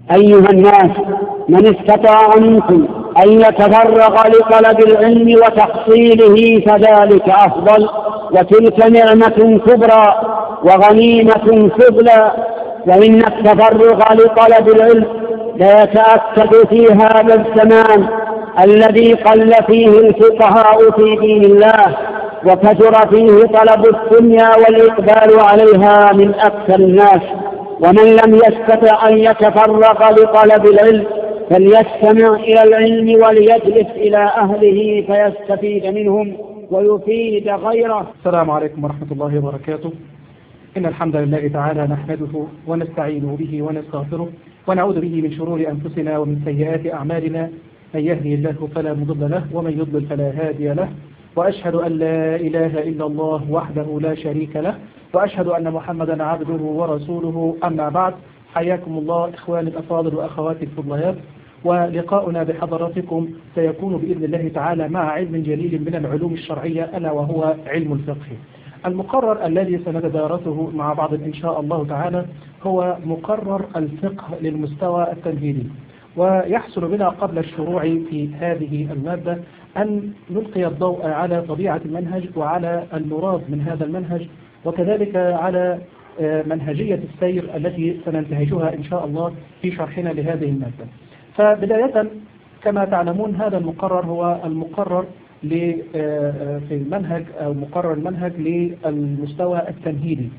أيها الناس، من استطاع منكم أن يتفرغ لطلب العلم وتحصيله فذلك أفضل، وتلك نعمة كبرى وغنيمة فضلى. وإن التفرغ لطلب العلم لا يتأكد في هذا الزمان الذي قل فيه الفقهاء في دين الله، وكثر فيه طلب الدنيا والإقبال عليها من أكثر الناس. ومن لم يستطع أن يتفرغ لطلب العلم فليستمع إلى العلم وليجلس إلى أهله فيستفيد منهم ويفيد غيره. السلام عليكم ورحمة الله وبركاته. إن الحمد لله تعالى نحمده ونستعين به ونستغفره ونعوذ به من شرور أنفسنا ومن سيئات أعمالنا، من يهدي الله فلا مضل له ومن يضلل فلا هادي له، وأشهد أن لا إله إلا الله وحده لا شريك له، وأشهد أن محمدا عبده ورسوله. أما بعد، حياكم الله إخواني الأفاضل وأخواتي الفضليات، ولقاؤنا بحضراتكم سيكون بإذن الله تعالى مع علم جليل من العلوم الشرعية، ألا وهو علم الفقه. المقرر الذي سنتدارسه مع بعض إن شاء الله تعالى هو مقرر الفقه للمستوى التمهيدي. ويحصل بنا قبل الشروع في هذه المادة أن نلقي الضوء على طبيعة المنهج وعلى المراد من هذا المنهج، وكذلك على منهجية السير التي سننتهجها إن شاء الله في شرحنا لهذه المادة. فبداية كما تعلمون هذا المقرر هو المقرر في المنهج أو مقرر المنهج للمستوى التمهيدي.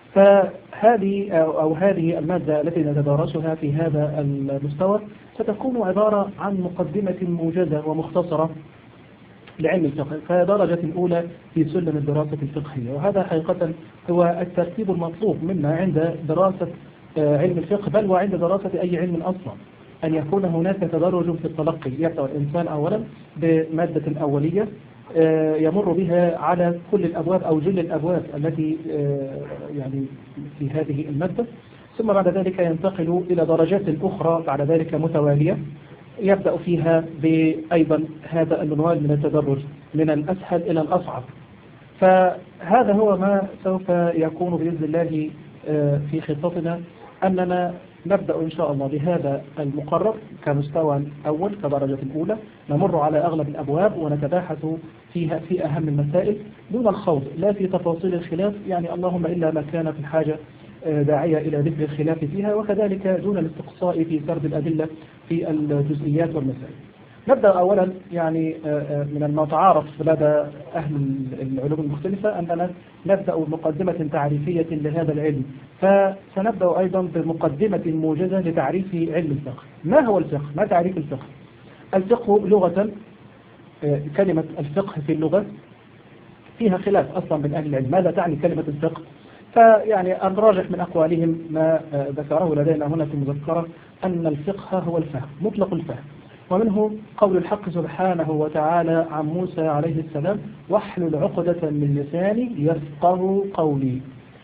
هذه المادة التي نتدارسها في هذا المستوى ستكون عبارة عن مقدمة موجزة ومختصرة لعلم الفقه كدرجة أولى في سلم الدراسة الفقهية. وهذا حقيقة هو الترتيب المطلوب منا عند دراسة علم الفقه، بل وعند دراسة أي علم أصلا، أن يكون هناك تدرج في التلقي. يبدأ الإنسان أولا بمادة أولية يمر بها على كل الأبواب أو جل الأبواب التي يعني في هذه المادة، ثم بعد ذلك ينتقل إلى درجات أخرى بعد ذلك متوالية يبدأ فيها بأيضا هذا المنوال من التدرج من الأسهل إلى الأصعب. فهذا هو ما سوف يكون بإذن الله في خطتنا، أننا نبدأ إن شاء الله بهذا المقرر كمستوى أول كدرجة أولى، نمر على أغلب الأبواب ونتباحث فيها في أهم المسائل دون الخوض لا في تفاصيل الخلاف، يعني اللهم إلا ما كان في الحاجة داعية إلى ذكر الخلاف فيها، وكذلك دون الاستقصاء في سرد الأدلة في الجزئيات والمسائل. نبدأ أولا يعني من المتعارف لدى أهل العلوم المختلفة أننا نبدأ بمقدمة تعريفية لهذا العلم، فسنبدأ أيضا بمقدمة موجزة لتعريف علم الفقه. ما هو الفقه؟ ما تعريف الفقه؟ الفقه لغة، كلمة الفقه في اللغة فيها خلاف أصلا من أهل العلم، ماذا تعني كلمة الفقه؟ فيعني الراجح من أقوالهم ما ذكره لدينا هنا في المذكرة أن الفقه هو الفهم، مطلق الفهم، ومنه قول الحق سبحانه وتعالى عن موسى عليه السلام: واحلل عقدة من لساني يفقه قولي.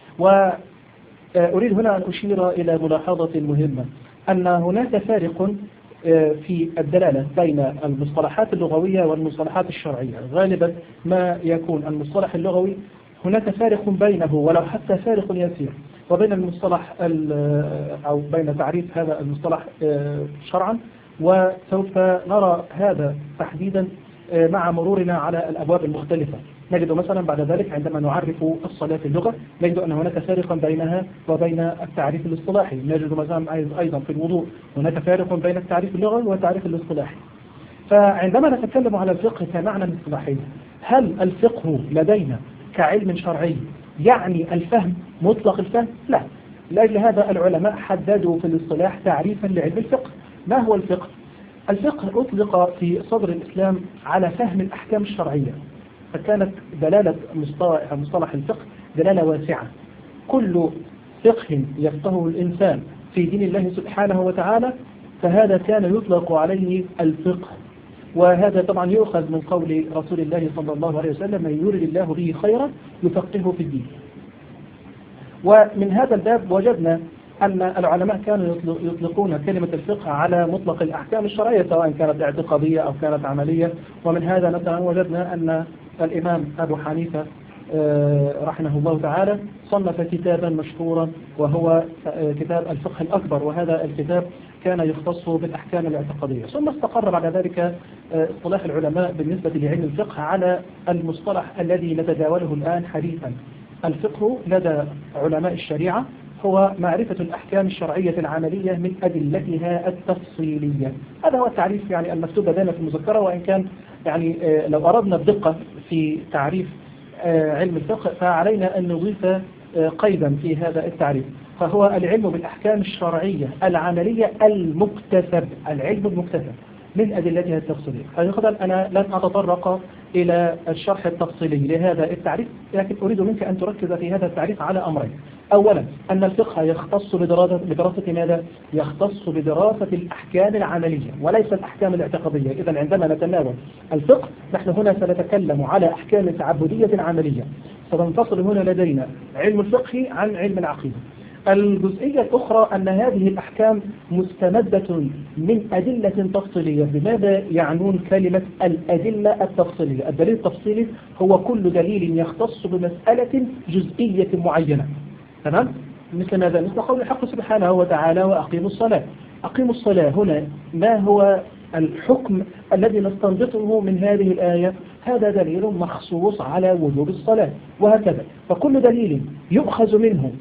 وأريد هنا أن أشير إلى ملاحظة مهمة، أن هناك فارق في الدلالة بين المصطلحات اللغوية والمصطلحات الشرعية. غالبا ما يكون المصطلح اللغوي هناك فارق بينه ولو حتى فارق يسير وبين المصطلح أو بين تعريف هذا المصطلح شرعا، وسوف نرى هذا تحديدا مع مرورنا على الأبواب المختلفة. نجد مثلا بعد ذلك عندما نعرف الصلاة في اللغة نجد أن هناك فارقا بينها وبين التعريف الاصطلاحي. نجد مثلا أيضا في الوضوء هناك فارق بين التعريف اللغوي والتعريف الاصطلاحي. فعندما نتكلم على الفقه كمعنى اصطلاحي، هل الفقه لدينا كعلم شرعي يعني الفهم مطلق الفهم؟ لا. لأجل هذا العلماء حددوا في الاصطلاح تعريفا لعلم الفقه. ما هو الفقه؟ الفقه أطلق في صدر الإسلام على فهم الأحكام الشرعية، فكانت دلالة مصطلح الفقه دلالة واسعة. كل فقه يفقهه الإنسان في دين الله سبحانه وتعالى فهذا كان يطلق عليه الفقه. وهذا طبعا يؤخذ من قول رسول الله صلى الله عليه وسلم: من يرد الله به خيرا يفقهه في الدين. ومن هذا الباب وجدنا أن العلماء كانوا يطلقون كلمة الفقه على مطلق الأحكام الشرعية سواء كانت اعتقادية أو كانت عملية. ومن هذا مثلا وجدنا أن الإمام أبو حنيفة رحمه الله تعالى صنف كتابا مشهورا وهو كتاب الفقه الأكبر، وهذا الكتاب كان يختص بالأحكام الاعتقادية. ثم استقر بعد ذلك اصطلاح العلماء بالنسبة لعلم الفقه على المصطلح الذي نتداوله الآن حديثا. الفقه لدى علماء الشريعة هو معرفة الأحكام الشرعية العملية من أدلتها التفصيلية. هذا هو التعريف يعني المكتوب لدينا في المذكرة، وإن كان يعني لو أردنا الدقة في تعريف علم الفقه فعلينا أن نضيف قيدا في هذا التعريف، فهو العلم بالأحكام الشرعية العملية المكتسب، العلم المكتسب من أدلتها التفصيلية. فيقدر أنا لن أتطرق إلى الشرح التفصيلي لهذا التعريف، لكن أريد منك أن تركز في هذا التعريف على أمرين. أولا أن الفقه يختص بدراسة ماذا؟ يختص بدراسة الأحكام العملية وليس الأحكام الاعتقادية. إذا عندما نتناول الفقه نحن هنا سنتكلم على أحكام تعبدية عملية، ستنفصل هنا لدينا علم الفقه عن علم العقيدة. الجزئية الأخرى أن هذه الأحكام مستمدة من أدلة تفصيلية. بماذا يعنون كلمة الأدلة التفصيلية؟ الدليل التفصيلي هو كل دليل يختص بمسألة جزئية معينة، تمام؟ مثل ماذا؟ مثل قول الحق سبحانه وتعالى وأقيموا الصلاة. أقيموا الصلاة هنا ما هو الحكم الذي نستنبطه من هذه الآية؟ هذا دليل مخصوص على وجوب الصلاة، وهكذا. فكل دليل يؤخذ منه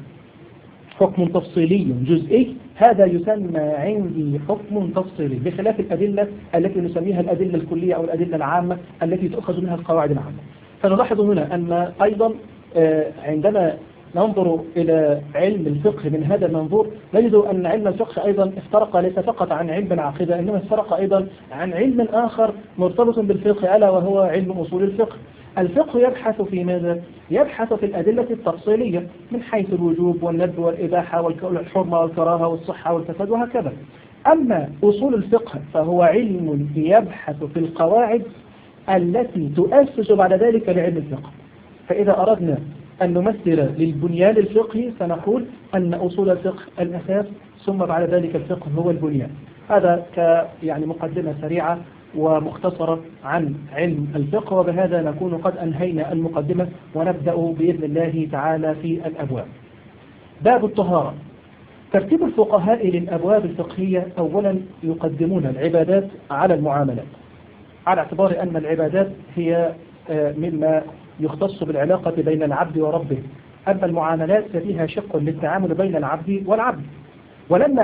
حكم تفصيلي جزئي هذا يسمى عندي حكم تفصيلي، بخلاف الأدلة التي نسميها الأدلة الكلية أو الأدلة العامة التي تؤخذ منها القواعد العامة. فنلاحظ هنا أن أيضا عندما ننظر إلى علم الفقه من هذا المنظور نجد أن علم الفقه أيضا افترق ليس فقط عن علم العقيدة، إنما افترق أيضا عن علم آخر مرتبط بالفقه ألا وهو علم أصول الفقه. الفقه يبحث في ماذا؟ يبحث في الأدلة التفصيلية من حيث الوجوب والندب والإباحة والحرمة والكراهة والصحة والفساد وهكذا. أما أصول الفقه فهو علم يبحث في القواعد التي تؤسس بعد ذلك لعلم الفقه. فإذا أردنا أن نمثل للبنيان الفقهي سنقول أن أصول الفقه الأساس ثم بعد ذلك الفقه هو البنيان. هذا يعني مقدمة سريعة ومختصرة عن علم الفقه، وبهذا نكون قد أنهينا المقدمة ونبدأ بإذن الله تعالى في الأبواب. باب الطهارة. ترتيب الفقهاء للأبواب الفقهية أولا يقدمون العبادات على المعاملات، على اعتبار أن العبادات هي مما يختص بالعلاقة بين العبد وربه، أما المعاملات ففيها شق للتعامل بين العبد والعبد. ولما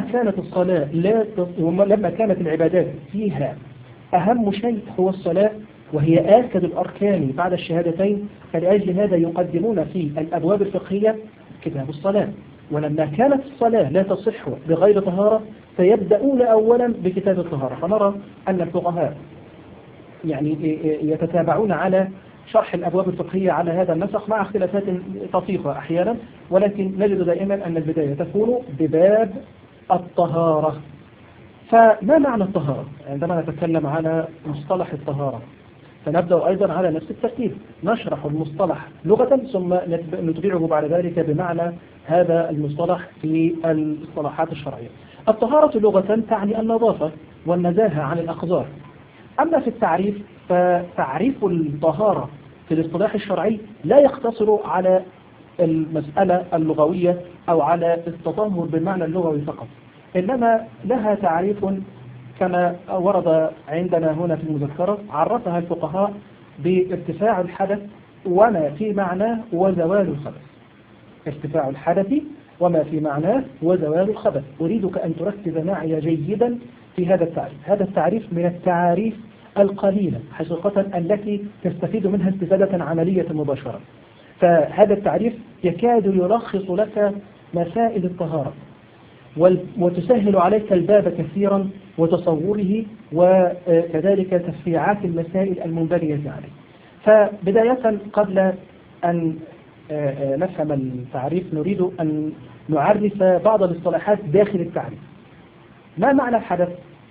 كانت العبادات فيها أهم شيء هو الصلاة وهي آكد الأركان بعد الشهادتين، فلأجل هذا يقدمون في الأبواب الفقهية كتاب الصلاة. ولما كانت الصلاة لا تصح بغير طهارة فيبدأون أولا بكتاب الطهارة. فنرى أن الفقهاء يعني يتتابعون على شرح الأبواب الفقهية على هذا النسق مع اختلافات طفيفة أحيانا، ولكن نجد دائما أن البداية تكون بباب الطهارة. فما معنى الطهارة؟ عندما نتكلم على مصطلح الطهارة فنبدأ أيضا على نفس الترتيب، نشرح المصطلح لغة ثم نتبعه بعد ذلك بمعنى هذا المصطلح في الاصطلاحات الشرعية. الطهارة لغة تعني النظافة والنزاهة عن الأقذار. أما في التعريف فتعريف الطهارة في الاصطلاح الشرعي لا يقتصر على المسألة اللغوية أو على التطهر بالمعنى اللغوي فقط، إنما لها تعريف كما ورد عندنا هنا في المذكرة عرفها الفقهاء بارتفاع الحدث وما في معناه وزوال الخبث. ارتفاع الحدث وما في معناه وزوال الخبث. أريدك أن تركز معي جيدا في هذا التعريف. هذا التعريف من التعاريف القليلة حقيقة التي تستفيد منها استفادة عملية مباشرة. فهذا التعريف يكاد يلخص لك مسائل الطهارة وتسهل عليك الباب كثيرا وتصوره وكذلك تفريعات المسائل المنبنية عليه. فبداية قبل أن نفهم التعريف نريد أن نعرف بعض الاصطلاحات داخل التعريف. ما معنى الحدث؟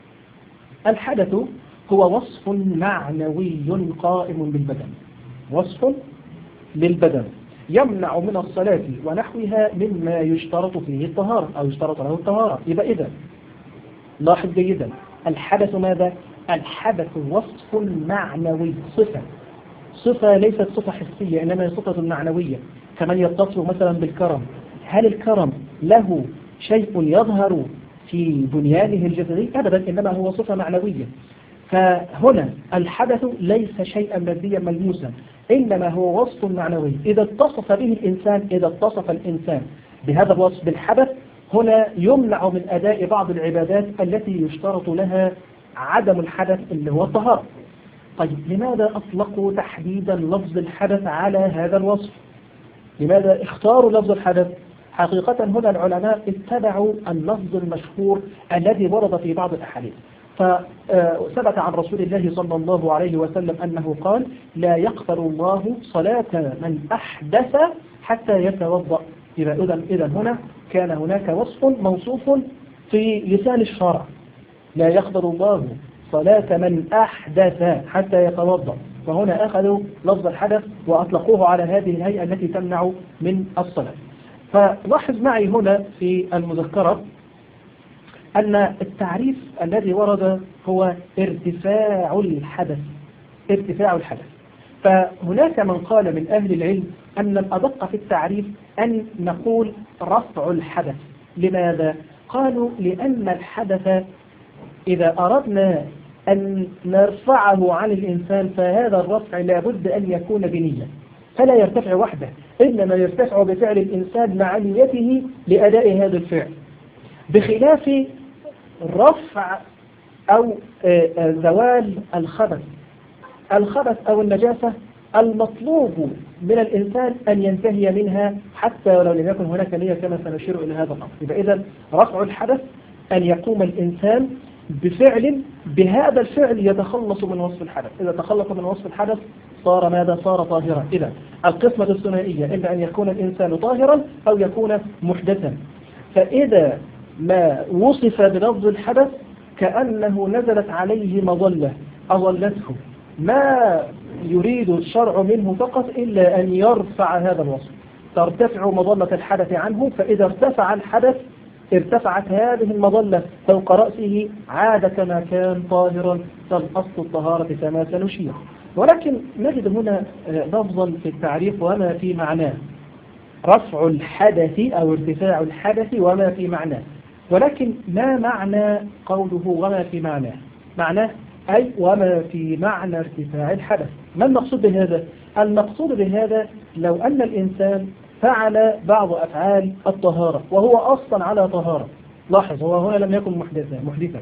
الحدث هو وصف معنوي قائم بالبدن، وصف للبدن يمنع من الصلاة ونحوها مما يشترط فيه الطهارة أو يشترط له الطهارة. يبقى إذا لاحظ جيدا، الحدث ماذا؟ الحدث وصف معنوي، صفة ليست صفة حسية إنما هي صفة معنوية، كمن يتصف مثلا بالكرم. هل الكرم له شيء يظهر في بنيانه الجسدي؟ أبدا، إنما هو صفة معنوية. فهنا الحدث ليس شيئا ماديا ملموسا، إنما هو وصف معنوي. إذا اتصف الإنسان بهذا الوصف بالحدث، هنا يمنع من أداء بعض العبادات التي يشترط لها عدم الحدث اللي هو الطهارة. طيب لماذا أطلقوا تحديدا لفظ الحدث على هذا الوصف؟ لماذا اختاروا لفظ الحدث؟ حقيقة هنا العلماء اتبعوا اللفظ المشهور الذي ورد في بعض الأحاديث. فثبت عن رسول الله صلى الله عليه وسلم أنه قال: لا يقبل الله صلاة من أحدث حتى يتوضأ. إذا هنا كان هناك وصف موصوف في لسان الشرع: لا يقبل الله صلاة من أحدث حتى يتوضأ. وهنا أخذوا لفظ الحدث وأطلقوه على هذه الهيئة التي تمنع من الصلاة. فلاحظ معي هنا في المذكرة أن التعريف الذي ورد هو ارتفاع الحدث. فهناك من قال من أهل العلم أن الأدق في التعريف أن نقول رفع الحدث. لماذا؟ قالوا لأن الحدث إذا أردنا أن نرفعه عن الإنسان فهذا الرفع لابد أن يكون بنية، فلا يرتفع وحده، إنما يرتفع بفعل الإنسان مع نيته لأداء هذا الفعل، بخلاف رفع أو زوال الخبث أو النجاسة المطلوب من الإنسان أن ينتهي منها حتى ولو لم يكن هناك نية، كما سنشير إلى هذا الأمر. يبقى إذن رفع الحدث أن يقوم الإنسان بفعل، بهذا الفعل يتخلص من وصف الحدث. إذا تخلص من وصف الحدث صار ماذا؟ صار طاهرا. إذا القسمة الثنائية إما أن يكون الإنسان طاهرا أو يكون محدثا. فإذا ما وصف بلفظ الحدث كأنه نزلت عليه مظلة أظلته، ما يريد الشرع منه فقط إلا أن يرفع هذا الوصف، ترتفع مظلة الحدث عنه. فإذا ارتفع الحدث ارتفعت هذه المظلة فوق رأسه، عاد كما كان طاهرا، فالأصل الطهارة كما سنشير. ولكن نجد هنا لفظا في التعريف وما في معناه: رفع الحدث أو ارتفاع الحدث وما في معناه. ولكن ما معنى قوله وما في معناه؟ معناه أي وما في معنى ارتفاع الحدث. ما المقصود بهذا؟ المقصود بهذا لو أن الإنسان فعل بعض أفعال الطهارة وهو أصلا على طهارة، لاحظ هو هنا لم يكن محدثا،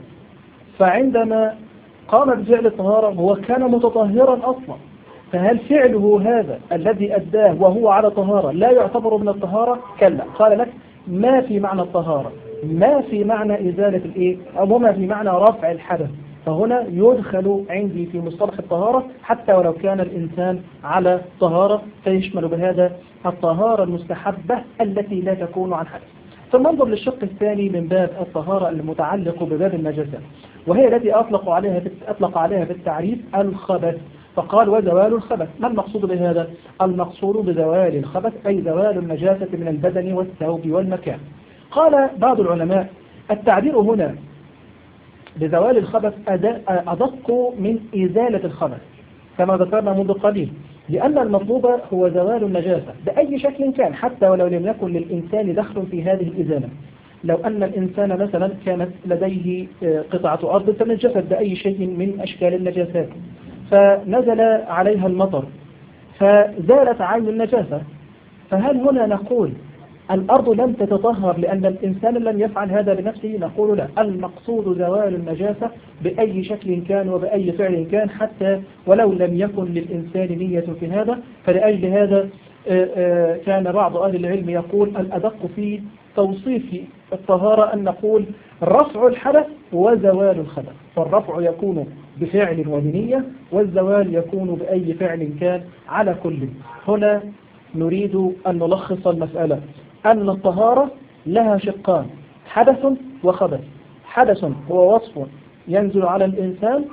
فعندما قام بفعل الطهارة هو كان متطهرا أصلا، فهل فعله هذا الذي أداه وهو على طهارة لا يعتبر من الطهارة؟ كلا. قال لك ما في معنى الطهارة، ما في معنى إزالة الإيه، أو ما في معنى رفع الحدث. فهنا يدخل عندي في مصطلح الطهارة حتى ولو كان الإنسان على طهارة، فيشمل بهذا الطهارة المستحبة التي لا تكون عن حدث. ثم للشق الثاني من باب الطهارة المتعلق بباب النجاسة، وهي التي أطلق عليها في التعريف الخبث. فقال وزوال الخبث. ما المقصود بهذا؟ المقصود بزوال الخبث أي زوال النجاسة من البدن والثوب والمكان. قال بعض العلماء التعبير هنا بزوال الخبث أدق من إزالة الخبث كما ذكرنا منذ قليل، لأن المطلوب هو زوال النجاسة بأي شكل كان، حتى ولو لم يكن للإنسان دخل في هذه الإزالة. لو أن الإنسان مثلا كانت لديه قطعة أرض تنجست بأي شيء من أشكال النجاسات، فنزل عليها المطر فزالت عين النجاسة، فهل هنا نقول الأرض لم تتطهر لأن الإنسان لم يفعل هذا بنفسه؟ نقول لا، المقصود زوال النجاسة بأي شكل كان وبأي فعل كان، حتى ولو لم يكن للإنسان نية في هذا. فلأجل هذا كان بعض أهل العلم يقول الأدق في توصيف الطهارة أن نقول رفع الحدث وزوال الخبث، فالرفع يكون بفعل وبنية، والزوال يكون بأي فعل كان. على كل هنا نريد أن نلخص المسألة أن الطهارة لها شقان: حدث وخبث. حدث هو وصف ينزل على الإنسان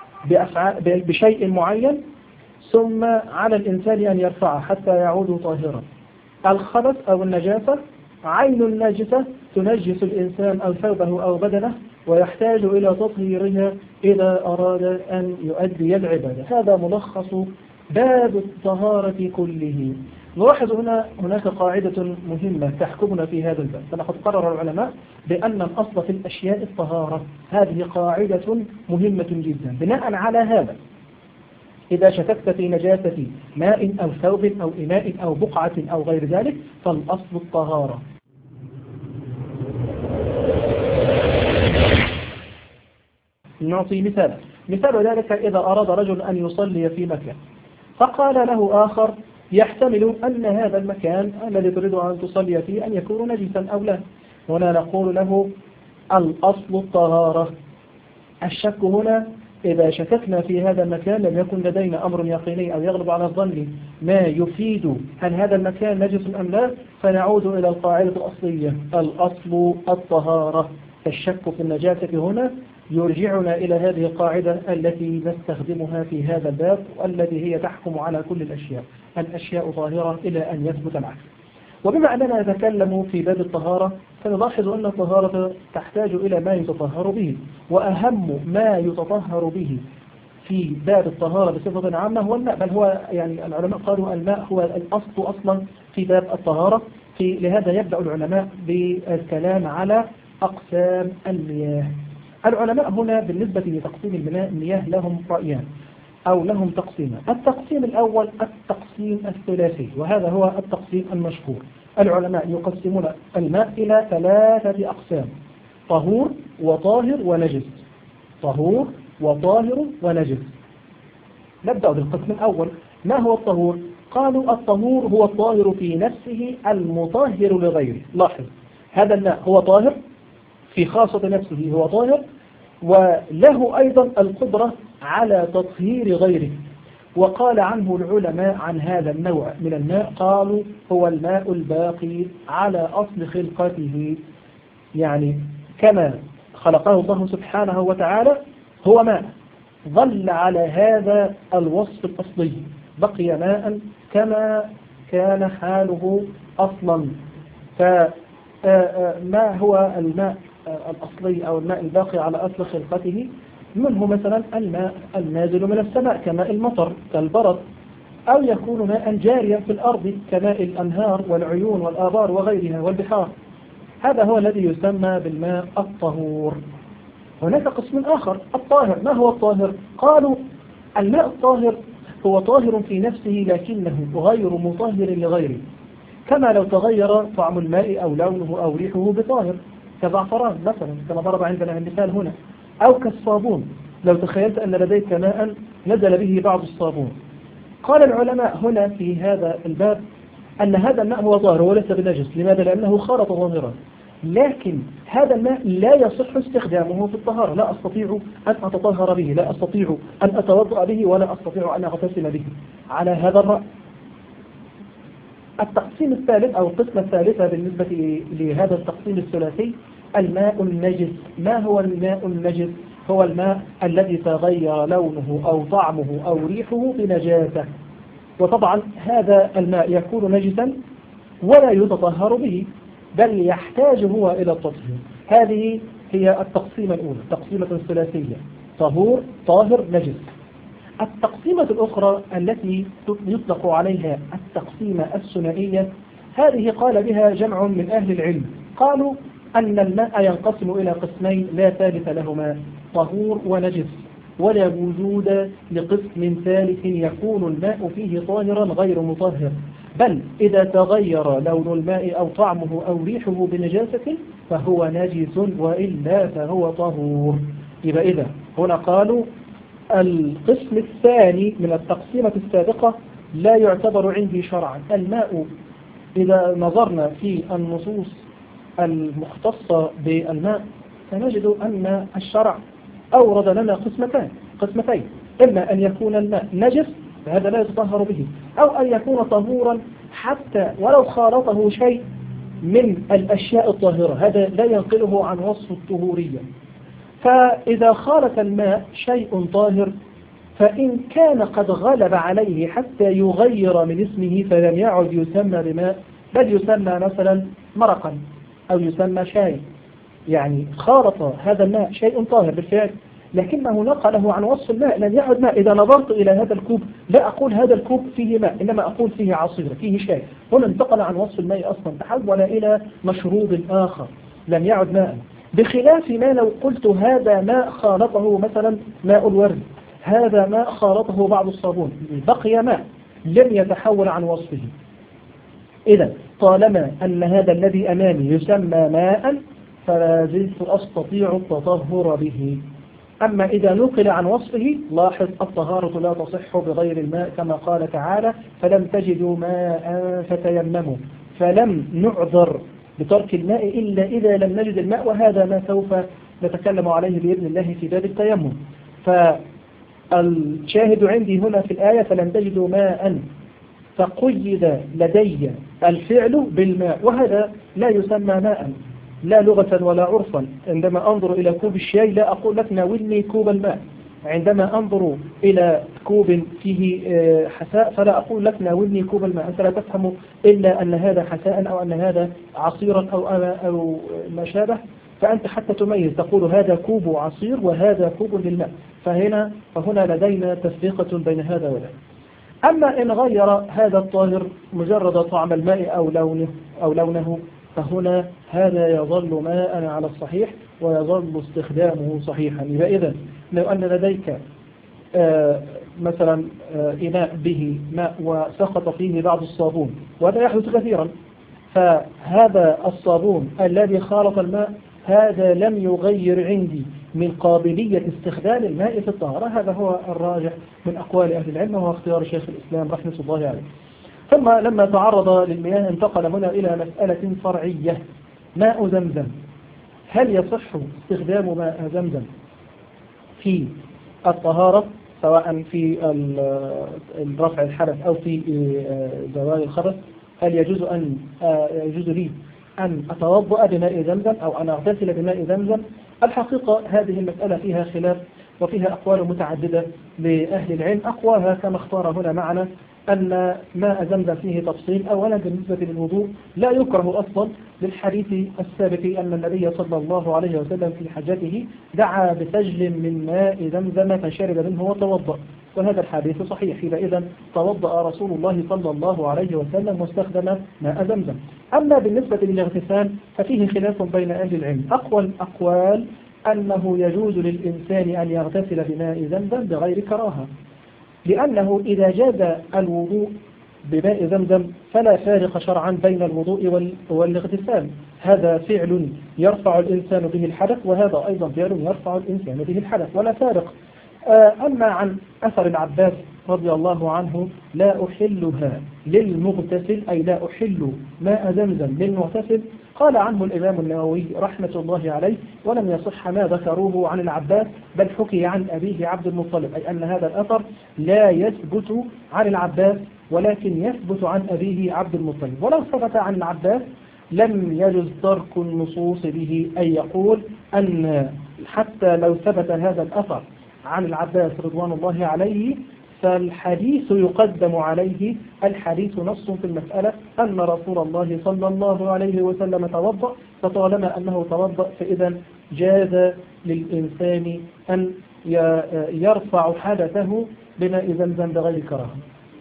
بشيء معين، ثم على الإنسان أن يرفعه حتى يعود طاهرا. الخبث أو النجاسة عين الناجسة تنجس الإنسان أو ثوبه أو بدنه، ويحتاج إلى تطهيرها إذا أراد أن يؤدي العبادة. هذا ملخص باب الطهارة كله. نلاحظ هناك قاعدة مهمة تحكمنا في هذا الباب، فلقد قرر العلماء بأن الأصل في الأشياء الطهارة. هذه قاعدة مهمة جدا. بناء على هذا إذا شككت في نجاسة ماء أو ثوب أو إناء أو بقعة أو غير ذلك فالأصل الطهارة. نعطي مثال ذلك: إذا أراد رجل أن يصلي في مكان فقال له آخر يحتمل أن هذا المكان الذي تريد أن تصلي فيه أن يكون نجسا أو لا، هنا نقول له الأصل الطهارة. الشك هنا إذا شككنا في هذا المكان لم يكن لدينا أمر يقيني أو يغلب على الظن ما يفيد هل هذا المكان نجس أم لا، فنعود إلى القاعدة الأصلية الأصل الطهارة. فالشك في النجاسة هنا يرجعنا إلى هذه القاعدة التي نستخدمها في هذا الباب والتي هي تحكم على كل الأشياء ظاهرة إلى أن يثبت العكس. وبما أننا نتكلم في باب الطهارة فنلاحظ أن الطهارة تحتاج إلى ما يتطهر به، وأهم ما يتطهر به في باب الطهارة بصفة عامة هو الماء، بل هو يعني العلماء قالوا الماء هو الأصل أصلا في باب الطهارة. لهذا يبدأ العلماء بالكلام على أقسام المياه. العلماء هنا بالنسبة لتقسيم المياه لهم رأيان أو لهم تقسيمان. التقسيم الأول التقسيم الثلاثي، وهذا هو التقسيم المشهور. العلماء يقسمون الماء إلى 3 أقسام: طهور وطاهر ونجس. طهور وطاهر ونجس. نبدأ بالقسم الأول. ما هو الطهور؟ قالوا الطهور هو الطاهر في نفسه المطهر لغيره. لاحظ هذا الماء هو طاهر في خاصة نفسه، هو طاهر وله أيضا القدرة على تطهير غيره. وقال عنه العلماء عن هذا النوع من الماء قالوا هو الماء الباقي على أصل خلقته، يعني كما خلقه الله سبحانه وتعالى هو ماء ظل على هذا الوصف الأصلي، بقي ماء كما كان حاله أصلا. فما هو الماء الأصلي أو الماء الباقي على أصل خلقته؟ منه مثلا الماء النازل من السماء كماء المطر كالبرد، أو يكون ماء جاريا في الأرض كماء الأنهار والعيون والآبار وغيرها والبحار. هذا هو الذي يسمى بالماء الطهور. هناك قسم آخر الطاهر. ما هو الطاهر؟ قالوا الماء الطاهر هو طاهر في نفسه لكنه غير مطهر لغيره، كما لو تغير طعم الماء أو لونه أو ريحه بطاهر كزعفران مثلا كما ضرب عندنا المثال هنا، أو كالصابون لو تخيلت أن لديك ماء نزل به بعض الصابون. قال العلماء هنا في هذا الباب أن هذا الماء هو طاهر وليس بنجس. لماذا؟ لأنه خالط ظاهرا، لكن هذا الماء لا يصح استخدامه في الطهارة. لا أستطيع أن أتطهر به، لا أستطيع أن أتوضأ به، ولا أستطيع أن أغتسل به على هذا الرأي. التقسيم الثالث أو القسمة الثالثة بالنسبة لهذا التقسيم الثلاثي الماء النجس. ما هو الماء النجس؟ هو الماء الذي تغير لونه أو طعمه أو ريحه بنجاسة. وطبعا هذا الماء يكون نجسا ولا يتطهر به، بل يحتاج هو إلى التطهير. هذه هي التقسيمة الأولى، تقسيمة ثلاثية: طهور طاهر نجس. التقسيمة الأخرى التي يطلق عليها التقسيمة الثنائية، هذه قال بها جمع من أهل العلم، قالوا أن الماء ينقسم إلى قسمين لا ثالث لهما: طهور ونجس، ولا وجود لقسم ثالث يكون الماء فيه طاهرا غير مطهر، بل إذا تغير لون الماء أو طعمه أو ريحه بنجاسة فهو نجس، وإلا فهو طهور. إذا هنا قالوا القسم الثاني من التقسيمة السابقة لا يعتبر عندي شرعا. الماء إذا نظرنا في النصوص المختصة بالماء فنجد أن الشرع أورد لنا قسمتين: إما أن يكون الماء نجس فهذا لا يتطهر به، أو أن يكون طهورا حتى ولو خالطه شيء من الأشياء الطاهرة، هذا لا ينقله عن وصف الطهورية. فإذا خالط الماء شيء طاهر فإن كان قد غلب عليه حتى يغير من اسمه فلم يعد يسمى بماء، بل يسمى مثلا مرقا أو يسمى شاي. يعني خالط هذا الماء شيء طاهر بالفعل، لكنه نقله عن وصف الماء، لم يعد ماء. إذا نظرت إلى هذا الكوب لا أقول هذا الكوب فيه ماء، إنما أقول فيه عصير، فيه شاي. هنا انتقل عن وصف الماء أصلا، تحول إلى مشروب آخر، لم يعد ماء. بخلاف ما لو قلت هذا ماء خالطه مثلا ماء الورد، هذا ماء خالطه بعض الصابون، بقي ماء لم يتحول عن وصفه. إذا طالما أن هذا الذي أمامي يسمى ماء فلا زلت أستطيع التطهر به. أما إذا نقل عن وصفه، لاحظ الطهارة لا تصح بغير الماء، كما قال تعالى فلم تجدوا ماء فتيمموا، فلم نعذر بترك الماء إلا إذا لم نجد الماء، وهذا ما سوف نتكلم عليه بإذن الله في باب التيمم. فالشاهد عندي هنا في الآية فلم تجدوا ماء، فقيد لدي الفعل بالماء، وهذا لا يسمى ماء لا لغة ولا عرفا. عندما أنظر إلى كوب الشاي لا أقول لك ناولني كوب الماء، عندما أنظر إلى كوب فيه حساء فلا أقول لك ناولني كوب الماء، أنت لا تفهم إلا أن هذا حساء أو أن هذا عصيرا أو ما شابه، فأنت حتى تميز تقول هذا كوب عصير وهذا كوب للماء. فهنا لدينا تفرقة بين هذا وذاك. أما إن غير هذا الطاهر مجرد طعم الماء أو لونه فهنا هذا يظل ماء على الصحيح ويظل استخدامه صحيحا. إذا لو أن لديك مثلا إناء به ماء وسقط فيه بعض الصابون، وهذا يحدث كثيرا، فهذا الصابون الذي خالط الماء هذا لم يغير عندي من قابلية استخدام الماء في الطهارة. هذا هو الراجح من أقوال أهل العلم، وهو اختيار شيخ الإسلام رحمة الله عليه. ثم لما تعرض للمياه انتقل هنا إلى مسألة فرعية، ماء زمزم. هل يصح استخدام ماء زمزم في الطهارة سواء في رفع الحدث أو في زوال الخبث؟ هل يجوز لي أن أتوضأ بماء زمزم أو أن أغتسل بماء زمزم؟ الحقيقة هذه المسألة فيها خلاف وفيها أقوال متعددة لأهل العلم. أقواها كما اختار هنا معنا أن ماء زمزم فيه تفصيل. أولا بالنسبة للوضوء لا يكره أصلا للحديث الثابت أن النبي صلى الله عليه وسلم في حجته دعا بسجل من ماء زمزم فشرب منه وتوضأ، وهذا الحديث صحيح. إذا توضأ رسول الله صلى الله عليه وسلم واستخدم ماء زمزم. أما بالنسبة للاغتسال ففيه خلاف بين أهل العلم. أقوى الأقوال أنه يجوز للإنسان أن يغتسل بماء زمزم بغير كراهة، لأنه إذا جاز الوضوء بماء زمزم فلا فارق شرعا بين الوضوء والاغتسال. هذا فعل يرفع الإنسان به الحدث، وهذا أيضا فعل يرفع الإنسان به الحدث ولا فارق. أما عن أثر العباس رضي الله عنه لا أحلها للمغتسل، أي لا أحل ماء زمزم للمغتسل، قال عنه الإمام النووي رحمة الله عليه ولم يصح ما ذكروه عن العباس، بل حكي عن أبيه عبد المطلب، أي أن هذا الأثر لا يثبت عن العباس ولكن يثبت عن أبيه عبد المطلب. ولو ثبت عن العباس لم يجوز ترك النصوص به، أي يقول أن حتى لو ثبت هذا الأثر عن العباس رضوان الله عليه فالحديث يقدم عليه. الحديث نص في المسألة أن رسول الله صلى الله عليه وسلم توضأ، فطالما أنه توضأ فإذا جاز للإنسان أن يرفع حدثه بماء زمزم بغير كراهة.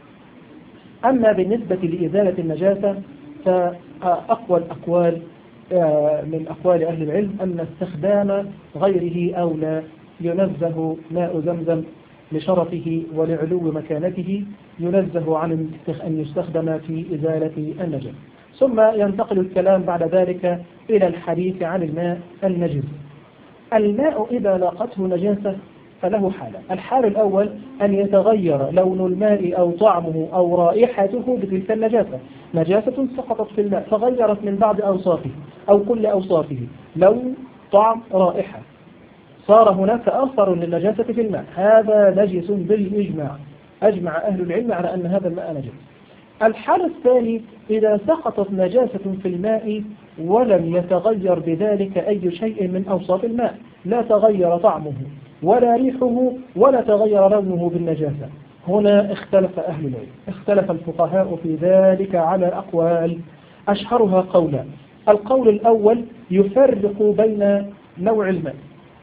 أما بالنسبة لإزالة النجاسة فأقوى الأقوال من أقوال أهل العلم أن استخدام غيره أولى. ينزه ماء زمزم لشرفه ولعلو مكانته، ينزه عن أن يستخدم في إزالة النجس. ثم ينتقل الكلام بعد ذلك إلى الحديث عن الماء النجس. الماء إذا لاقته نجاسة فله حالة. الحال الأول أن يتغير لون الماء أو طعمه أو رائحته بتلك النجاسة. نجاسة سقطت في الماء فغيرت من بعض أوصافه أو كل أوصافه، لون طعم رائحة، صار هناك أثر للنجاسة في الماء، هذا نجس بالإجماع، أجمع أهل العلم على أن هذا الماء نجس. الحال الثاني إذا سقطت نجاسة في الماء ولم يتغير بذلك أي شيء من أوصاف الماء، لا تغير طعمه ولا ريحه ولا تغير لونه بالنجاسة، هنا اختلف أهل العلم، اختلف الفقهاء في ذلك على أقوال، أشهرها قولان. القول الأول يفرق بين نوع الماء،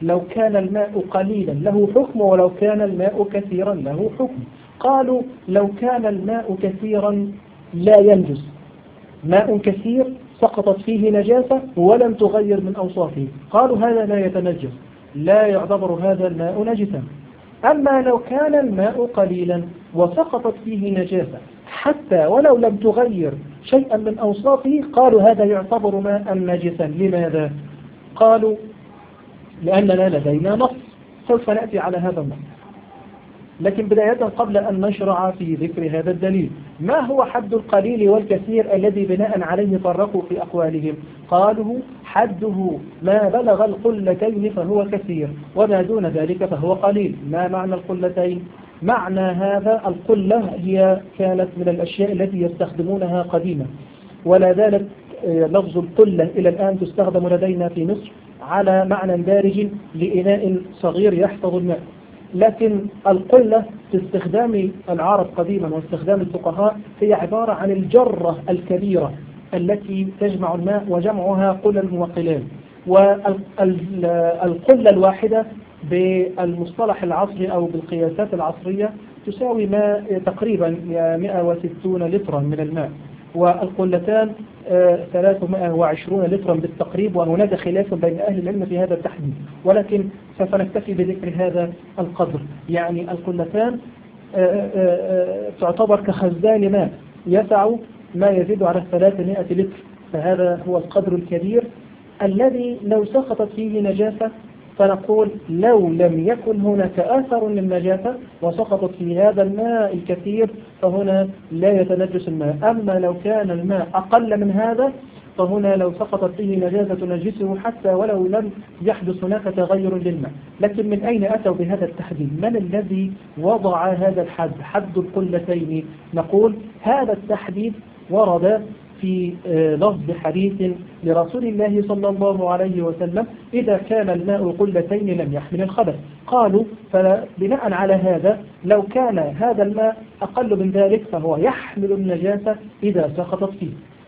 لو كان الماء قليلا له حكم ولو كان الماء كثيرا له حكم. قالوا لو كان الماء كثيرا لا ينجس، ماء كثير سقطت فيه نجاسة ولم تغير من أوصافه، قالوا هذا لا يتنجس، لا يعتبر هذا الماء نجسا. أما لو كان الماء قليلا وسقطت فيه نجاسة حتى ولو لم تغير شيئا من أوصافه، قالوا هذا يعتبر ماء نجسا. لماذا؟ قالوا لأننا لدينا نص، سوف نأتي على هذا النص. لكن بداية قبل أن نشرع في ذكر هذا الدليل، ما هو حد القليل والكثير الذي بناء عليه فرقوا في أقوالهم؟ قالوا حده ما بلغ القلتين فهو كثير، وما دون ذلك فهو قليل. ما معنى القلتين؟ معنى هذا القلة هي كانت من الأشياء التي يستخدمونها قديما، ولا زالت لفظ القلة إلى الآن تستخدم لدينا في مصر على معنى دارج لإناء صغير يحفظ الماء. لكن القلة في استخدام العرب قديما واستخدام الفقهاء هي عبارة عن الجرة الكبيرة التي تجمع الماء، وجمعها قلل وقلال. والقلة الواحدة بالمصطلح العصري أو بالقياسات العصرية تساوي ماء تقريبا 160 لترا من الماء، والقلتان 320 لترا بالتقريب، وهناك خلاف بين أهل العلم في هذا التحديد، ولكن سوف نكتفي بذكر هذا القدر. يعني القلتان تعتبر كخزان ماء يسع ما يزيد على 300 لتر، فهذا هو القدر الكبير الذي لو سقطت فيه نجاسة فنقول لو لم يكن هناك آثر للنجاسة وسقطت في هذا الماء الكثير فهنا لا يتنجس الماء. أما لو كان الماء أقل من هذا فهنا لو سقطت فيه نجاسة تنجسه حتى ولو لم يحدث هناك تغير للماء. لكن من أين أتوا بهذا التحديد؟ من الذي وضع هذا الحد، حد القلتين؟ نقول هذا التحديد ورد في لفظ حديث لرسول الله صلى الله عليه وسلم: إذا كان الماء قلتين لم يحمل الخبث. قالوا فبناء على هذا لو كان هذا الماء أقل من ذلك فهو يحمل النجاسة إذا سقطت فيه.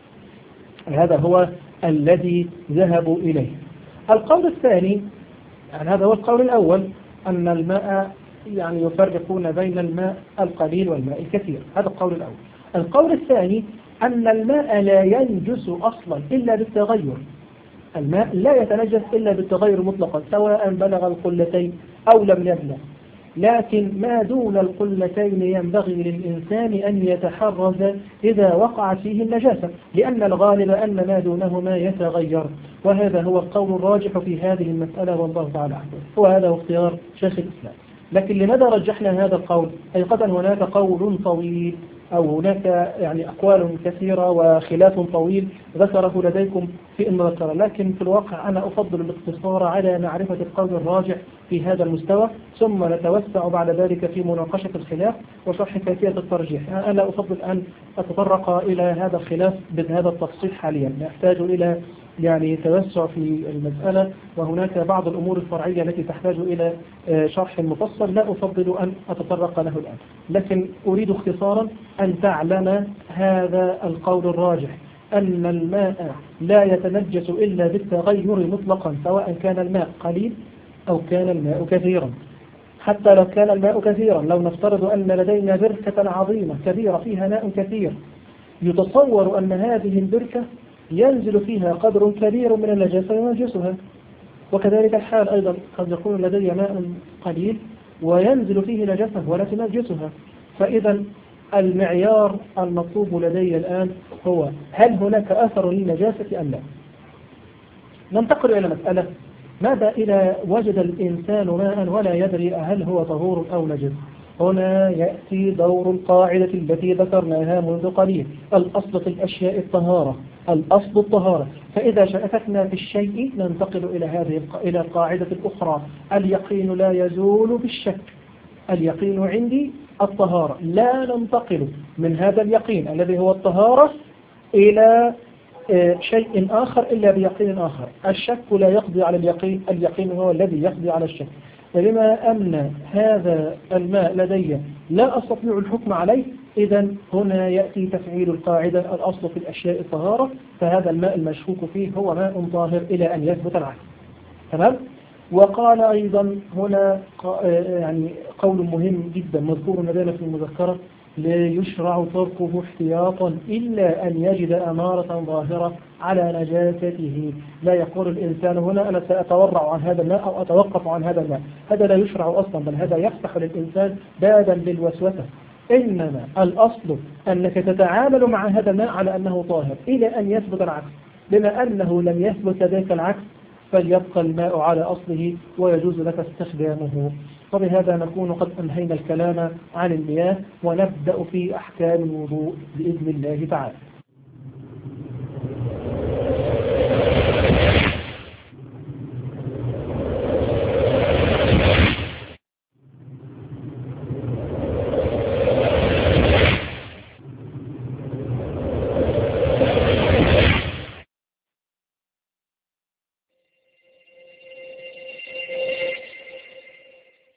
هذا هو الذي ذهبوا إليه. القول الثاني، يعني هذا هو القول الأول، أن الماء يعني يفرقون بين الماء القليل والماء الكثير، هذا القول الأول. القول الثاني أن الماء لا ينجس أصلا إلا بالتغير، الماء لا يتنجس إلا بالتغير مطلقا سواء بلغ القلتين أو لم يبلغ، لكن ما دون القلتين ينبغي للإنسان أن يتحرز إذا وقعت فيه النجاسة، لأن الغالب أن ما دونهما يتغير، وهذا هو القول الراجح في هذه المسألة والله تعالى أعلم، وهذا هو اختيار شيخ الإسلام. لكن لماذا رجحنا هذا القول؟ حقيقة هناك قول طويل أو هناك يعني أقوال كثيرة وخلاف طويل ذكره لديكم في المذكرة، لكن في الواقع أنا أفضل الاقتصار على معرفة القول الراجح في هذا المستوى، ثم نتوسع بعد ذلك في مناقشة الخلاف وشرح كيفية الترجيح. أنا أفضل أن أتطرق إلى هذا الخلاف بهذا التفصيل حاليا، نحتاج إلى يعني توسع في المسألة، وهناك بعض الأمور الفرعية التي تحتاج إلى شرح مفصل لا أفضل أن أتطرق له الآن، لكن أريد اختصارا أن تعلم هذا القول الراجح، أن الماء لا يتنجس إلا بالتغير مطلقا سواء كان الماء قليل أو كان الماء كثيرا. حتى لو كان الماء كثيرا، لو نفترض أن لدينا بركة عظيمة كبيرة فيها ماء كثير، يتصور أن هذه البركة ينزل فيها قدر كبير من النجاسة ينجسها، وكذلك الحال أيضا قد يكون لدي ماء قليل وينزل فيه نجاسة ولا تنجسها. فإذا المعيار المطلوب لدي الآن هو هل هناك أثر للنجاسة أم لا. ننتقل إلى مسألة: ماذا إذا وجد الإنسان ماء ولا يدري هل هو طهور أو نجس؟ هنا يأتي دور القاعدة التي ذكرناها منذ قليل: الأصل في الأشياء الطهارة، الأصل الطهارة. فإذا شككنا في الشيء ننتقل إلى القاعدة الأخرى: اليقين لا يزول بالشك. اليقين عندي الطهارة، لا ننتقل من هذا اليقين الذي هو الطهارة إلى شيء آخر إلا بيقين آخر. الشك لا يقضي على اليقين، اليقين هو الذي يقضي على الشك. فلما أن هذا الماء لدي لا أستطيع الحكم عليه، إذا هنا يأتي تفعيل القاعدة: الأصل في الأشياء الطهارة، فهذا الماء المشكوك فيه هو ماء طاهر إلى أن يثبت العكس. تمام؟ وقال أيضا هنا يعني قول مهم جدا مذكور لدينا في المذكرة: لا يشرع تركه احتياطا إلا أن يجد أمارة ظاهرة على نجاسته. لا يقول الإنسان هنا أنا سأتورع عن هذا الماء أو أتوقف عن هذا الماء، هذا لا يشرع أصلا، بل هذا يفتح للإنسان بابا للوسوسة. إنما الأصل أنك تتعامل مع هذا الماء على أنه طاهر إلى أن يثبت العكس. بما أنه لم يثبت ذلك العكس فليبقى الماء على أصله ويجوز لك استخدامه. وبهذا نكون قد أنهينا الكلام عن المياه، ونبدأ في أحكام الوضوء بإذن الله تعالى.